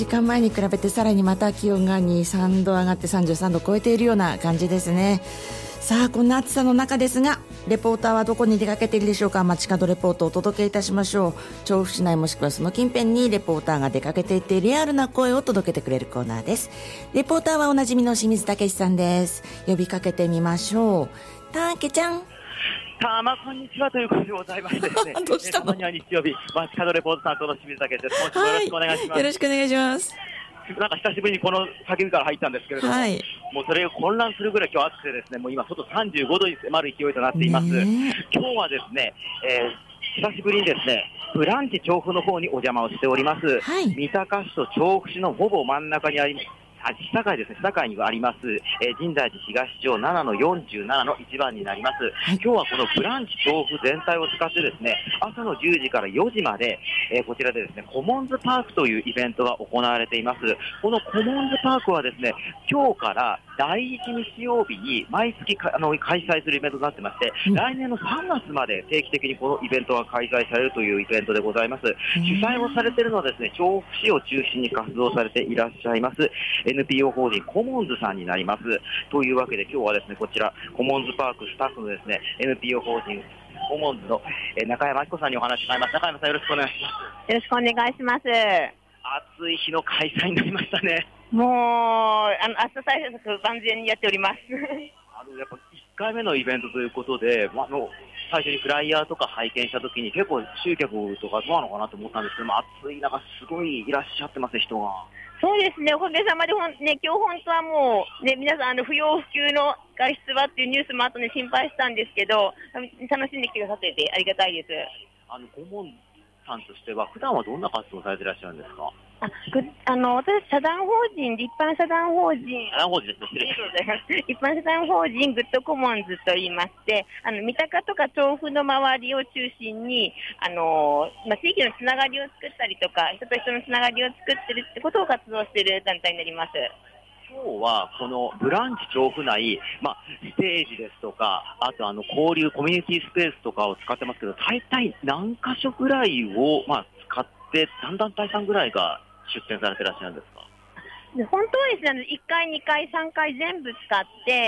時間前に比べてさらにまた気温が2、3度上がって33度超えているような感じですね。さあこんな暑さの中ですが、レポーターはどこに出かけているでしょうか。街角レポートをお届けいたしましょう。調布市内もしくはその近辺にレポーターが出かけていってリアルな声を届けてくれるコーナーです。レポーターはおなじみの清水武さんです。呼びかけてみましょう。たけちゃん。 こんにちはということでございましてですねどうしたの。 たまには日曜日街角レポート担当の清水武です。今週もよろしくお願いします。 よろしくお願いします。 なんか久しぶりにこの叫びから入ったんですけれども、もうそれを混乱するぐらい今日暑くてですね、もう今外35度に迫る勢いとなっています。今日はですね、久しぶりにですね、ブランチ調布の方にお邪魔をしております。三鷹市と調布市のほぼ真ん中にあります。市境ですね、市境にあります、深大寺東町7-47の1番になります。今日はこのブランチ調布全体を使ってですね、朝の10時から4時まで、こちらでですね、コモンズパークというイベントが行われています。このコモンズパークはですね、今日から第1日曜日に毎月開催するイベントになってまして、来年の3月まで定期的にこのイベントが開催されるというイベントでございます。主催をされているのはですね、調布市を中心に活動されていらっしゃいますNPO 法人コモンズさんになります。というわけで今日はですね、こちらコモンズパークスタッフのですね NPO 法人コモンズの中山明子さんにお話を伺います。中山さん、よろしくお願いします。 よろしくお願いします。 暑い日の開催になりましたね。 もう暑さ対策万全にやっております。 やっぱ1回目のイベントということで、最初にフライヤーとか拝見したときに結構集客とかどうなのかなと思ったんですけども、暑い中すごいいらっしゃってますね、人が。 そうですね、おかげさまで今日本当はもう、皆さん不要不急の外出はっていうニュースもあとね心配したんですけど、楽しんできてくださっててありがたいです。 コモンさんとしては普段はどんな活動をされていらっしゃるんですか。 私、社団法人、一般社団法人、一般社団法人グッドコモンズといいまして、三鷹とか調布の周りを中心に、地域のつながりを作ったりとか、人と人のつながりを作ってるってことを活動している団体になります。 今日はこのブランチ調布内、ステージですとか、あと交流コミュニティスペースとかを使ってますけど、大体何箇所ぐらいを、使って何団体さんぐらいが出展されていらっしゃるんですか。 本当はですね、1回、2回、3回全部使って、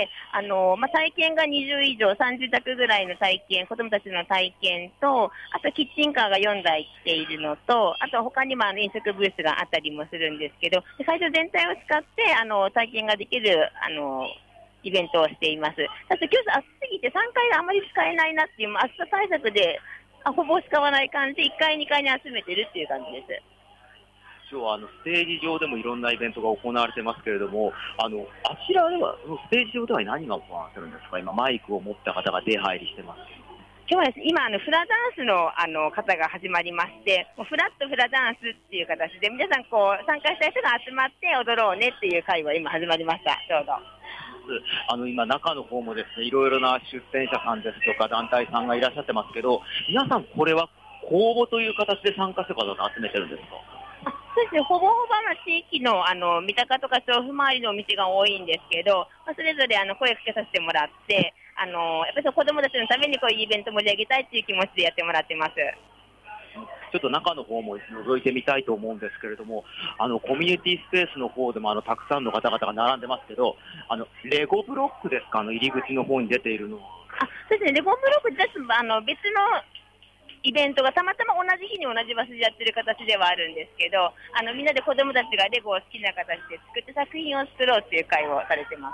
体験が20以上、30弱ぐらいの体験、子どもたちの体験と、あとキッチンカーが4台来ているのと、あと他にも飲食ブースがあったりもするんですけど、会場全体を使って体験ができるイベントをしています。だって今日暑すぎて3回があまり使えないなっていう、暑さ対策でほぼ使わない感じで1回、2回に集めてるっていう感じです。 今日はステージ上でもいろんなイベントが行われてますけれども、あちらではステージ上では何が行われてるんですか。今マイクを持った方が出入りしてます。 今日はですね、今フラダンスの方が始まりまして、フラットフラダンスっていう形で皆さん参加した人が集まって踊ろうねっていう会が今始まりました。ちょうど今中の方もですね、いろいろな出展者さんですとか団体さんがいらっしゃってますけど、皆さんこれは公募という形で参加者の方を集めてるんですか。 そうですね、ほぼほぼ地域の三鷹とか調布周りのお店が多いんですけど、それぞれ声をかけさせてもらって、やっぱり子どもたちのためにこういうイベントを盛り上げたいっていう気持ちでやってもらってます。 ちょっと中の方も覗いてみたいと思うんですけれども、コミュニティスペースの方でもたくさんの方々が並んでますけど、レゴブロックですか、入り口の方に出ているのは。 そうですね、レゴブロックです。別のイベントがたまたま同じ日に同じ場所でやってる形ではあるんですけど、みんなで子どもたちがレゴを好きな形で作って作品を作ろうっていう会をされてます。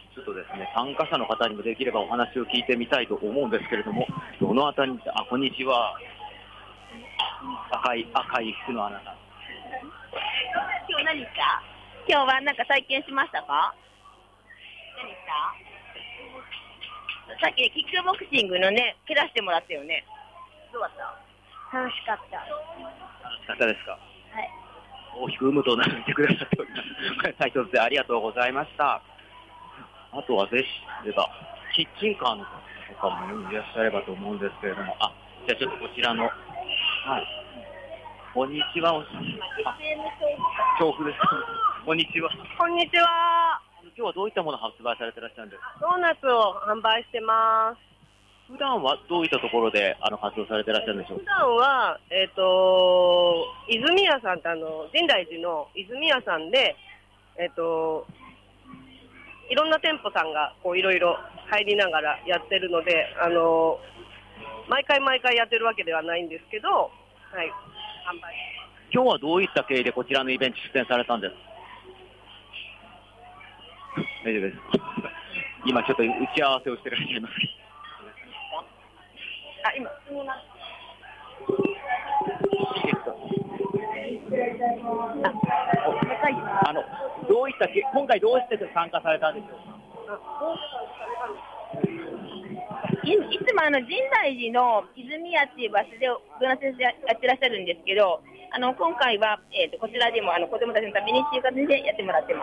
ちょっとですね、参加者の方にもできればお話を聞いてみたいと思うんですけれども、どのあたりに、こんにちは。赤い服のあなた。 今日何した？今日は何か体験しましたか？何した？さっきキックボクシングのね、蹴らしてもらったよね。どうだった？楽しかった。 楽しかったですか？ はい。 大きくうむとうなずいてくださっております。斉藤先生、ありがとうございました。あとはぜひばキッチンカーの方とかもいらっしゃればと思うんですけれども、じゃあちょっとこちらの、こんにちは。調布です。こんにちは。 こんにちは。 今日はどういったものを発売されていらっしゃるんですか？ ドーナツを販売してます。 普段はどういったところで活動されていらっしゃるんでしょうか。 普段は、泉屋さんって深大寺の泉屋さんで、いろんな店舗さんがこういろいろ入りながらやってるので、毎回やってるわけではないんですけど、はい、販売。 今日はどういった経緯でこちらのイベント出演されたんですか。大丈夫です。今ちょっと打ち合わせをしていらっしゃいます。 今どういった今回どうして参加されたんでしょうか。 いつも深大寺の泉屋っていう場所でドーナツやってらっしゃるんですけど、今回は、こちらでも子どもたちのためにっていう形でやってもらってます。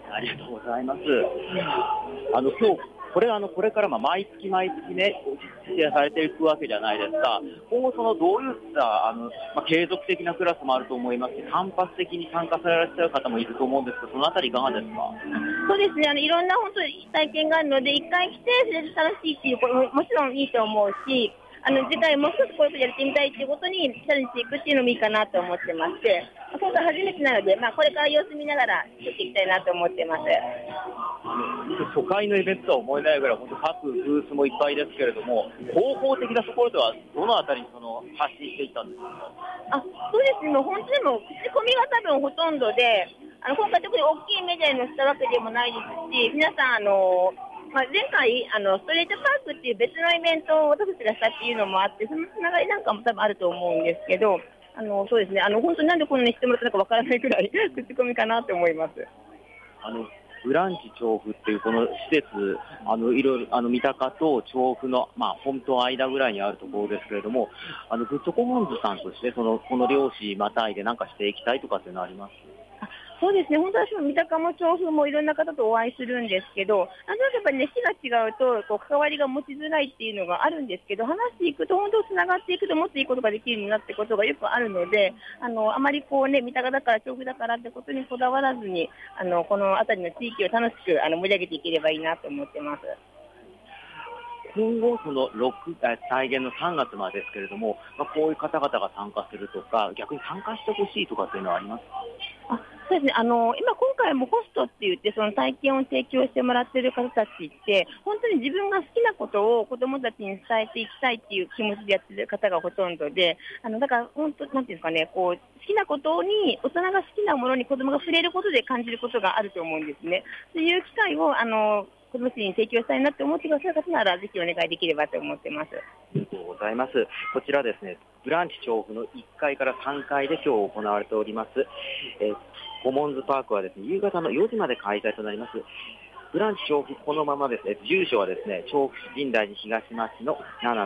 ありがとうございます。今日これから毎月ね実施されていくわけじゃないですか。今後どういった継続的なクラスもあると思いますし、単発的に参加されている方もいると思うんですけど、そのあたりいかがですか。 そうですね、いろんな本当に体験があるので、一回来てそれで楽しいっていうことももちろんいいと思うし、次回もう一つこういうことやってみたいっていうことにチャレンジしていくっていうのもいいかなと思ってまして、今回初めてなので、これから様子見ながらやっていきたいなと思ってます。 初回のイベントとは思えないぐらい本当各ブースもいっぱいですけれども、広報的なところではどのあたりに発信していったんですか。 そうですね、もう本当にも口コミが多分ほとんどで、今回特に大きいメディアに載せたわけでもないですし、皆さん前回ストレートパークっていう別のイベントを私たちがしたっていうのもあって、そのつながりなんかも多分あると思うんですけど、そうですね、本当になんでこんなにしてもらったのかわからないくらい口コミかなと思います。 ブランチ調布っていうこの施設、いろいろ三鷹と調布の本当間ぐらいにあるところですけれども、グッドコモンズさんとしてこの両市またいで何かしていきたいとかっていうのはあります？ そうですね、本当は三鷹も調布もいろんな方とお会いするんですけど、やっぱりね、市が違うと関わりが持ちづらいっていうのがあるんですけど、話していくと本当つながっていくともっといいことができるようになってことがよくあるので、あまり三鷹だから調布だからってことにこだわらずに、この辺りの地域を楽しく盛り上げていければいいなと思ってます。 今後再現の3月までですけれども、こういう方々が参加するとか、逆に参加してほしいとかっていうのはありますか？ そうですね、今回もホストって言ってその体験を提供してもらっている方たちって本当に自分が好きなことを子どもたちに伝えていきたいっていう気持ちでやっている方がほとんどで、だから本当なんていうんですかね、好きなことに大人が好きなものに子どもが触れることで感じることがあると思うんですね。そういう機会を子どもたちに提供したいなって思ってくださる方ならぜひお願いできればと思ってます。 ありがとうございます。こちらですね、ブランチ調布の1階から3階で今日行われております、コモンズパークはですね、夕方の4時まで開催となります。ブランチ調布このままですね、住所はですね、調布市深大寺東町の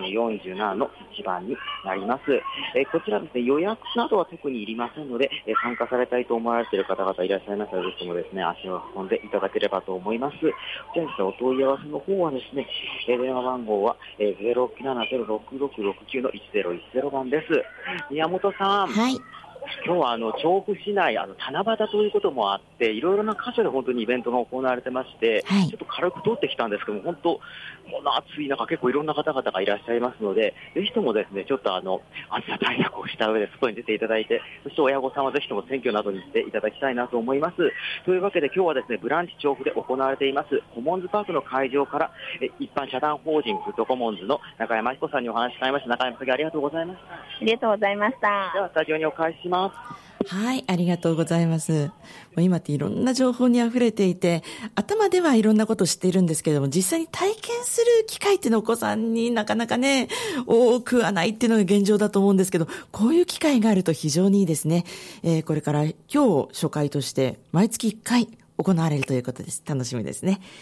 7-47の1番になります。こちらですね、予約などは特にいりませんので、参加されたいと思われている方々いらっしゃいましたら、ぜひともですね、足を運んでいただければと思います。こちらですね、お問い合わせの方はですね、電話番号は0706669の1010番です。宮本さん。 はい。 今日は調布市内七夕ということもあっていろいろな箇所で本当にイベントが行われてまして、はい、ちょっと軽く通ってきたんですけども、本当この暑い中結構いろんな方々がいらっしゃいますので、ぜひともですねちょっと暑さ対策をした上で外に出ていただいて、そして親御さんはぜひとも選挙などに行っていただきたいなと思います。というわけで今日はですね、ブランチ調布で行われていますコモンズパークの会場から一般社団法人グッドコモンズの中山彦さんにお話し伺いました。中山さん、ありがとうございました。 ありがとうございました。 ではスタジオにお返しします。 はい、ありがとうございます。もう今っていろんな情報に溢れていて、頭ではいろんなことを知っているんですけれども、実際に体験する機会っていうのはお子さんになかなかね、多くはないっていうのが現状だと思うんですけど、こういう機会があると非常にいいですね。これから今日初回として毎月1回行われるということです。楽しみですね。